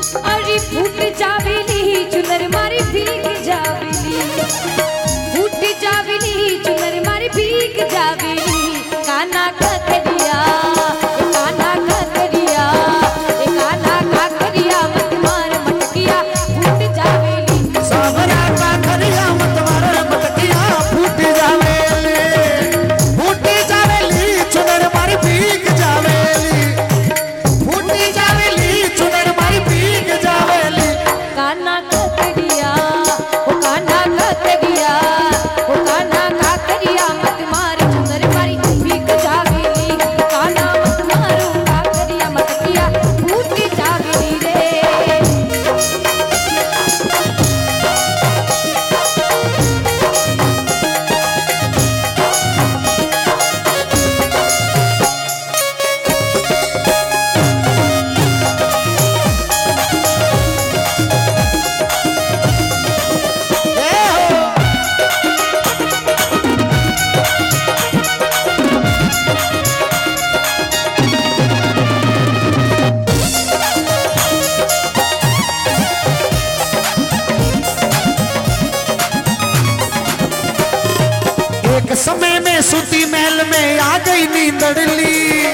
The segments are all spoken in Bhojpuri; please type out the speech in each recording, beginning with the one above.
अरे फूट जावेली चुनर मारी भीग जावेली, फूट जावेली चुनर मारी भीग जावेली। काना ककरिया काना ककरिया काना काकरिया मत मार मटकिया फूट जावेली। सावरा काकरिया मत मार मटकिया फूट जावेली, फूट जावेली चुनर मारी भीग जावेली, फूट जावेली चुनर मारी भीग जावेली। काना ककरिया ओ काना ककरिया ओ काना काकरिया मत मार चुनर मारी भीग जावेली। काना मत मारो काकरिया मटकिया फूट जावेली रे। एक समय में सूती महल में आ गई नींदड़ली,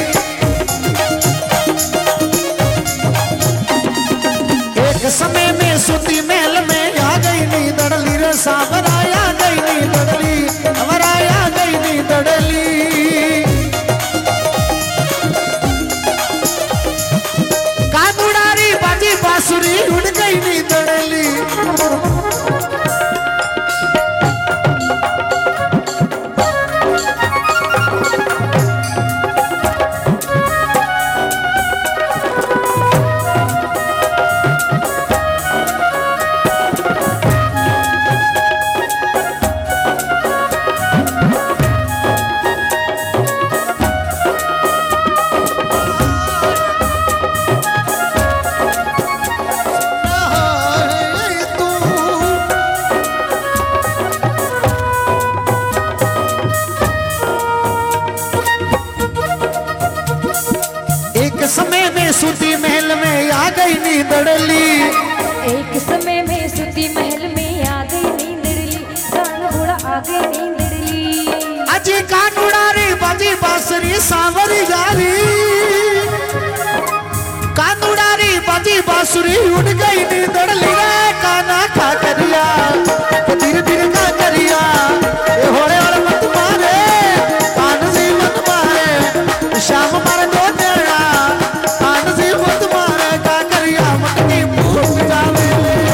एक समय में सूती महल में आ गई नींदड़ली रे सावरा आ गई नींदड़ली, हमारा आ गई नींदड़ली। कानुड़ारी बाजी बांसुरी उड़ गई नींदड़ली। एक समय में सूती महल में आ गई नींदड़ली, एक समय में सूती महल में आ गई नींदड़ली, कान घोड़ा आ गई नींदड़ली। अजी कानुड़ारी बाजी बांसुरी सांवरी जारी, कानुड़ारी बाजी बांसुरी उड़ गई नींदड़ली रे काना काकरिया धीरे धीरे काकरिया ए होड़े और मत मारे कान से मत मारे शाम मारे दो तेरा कान से मत मारे काकरिया मटकी फूट जावे।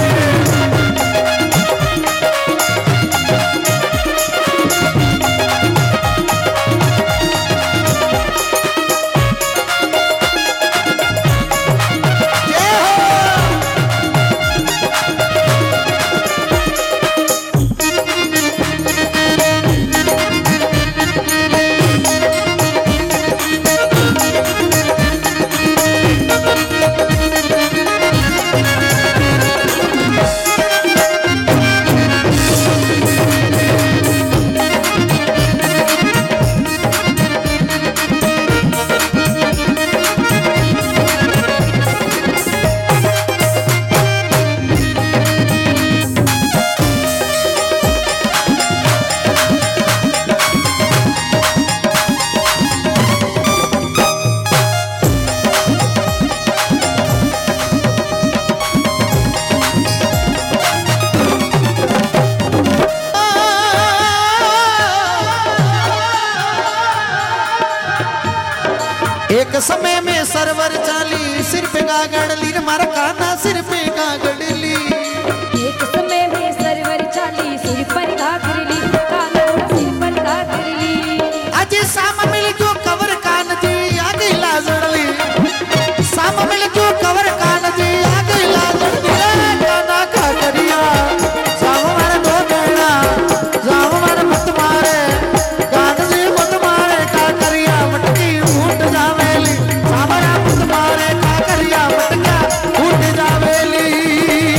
एक समय में सरवर चाली सिर पे गागड़ली रे मारा काना सिर पे गागड़ली। एक समय में सरवर चाली सिर पर घाघरली, काना घोड़ा सिर पर घाघरली। अजी साम मिल जो कवर कान जी आगे लाजड़ली, साम मिल जो कवर कान जी आगे लाजड़ली रे काना काकरिया साम मारे दो गहना साम मारे मत मारे कान जी मत मारे काकरिया मटकी फूट जावेली, सामरा मत मारे काकरिया मटका फूट जावेली।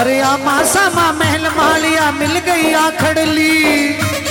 अरे आमा सामा महल मालिया मिल गई आखड़ली।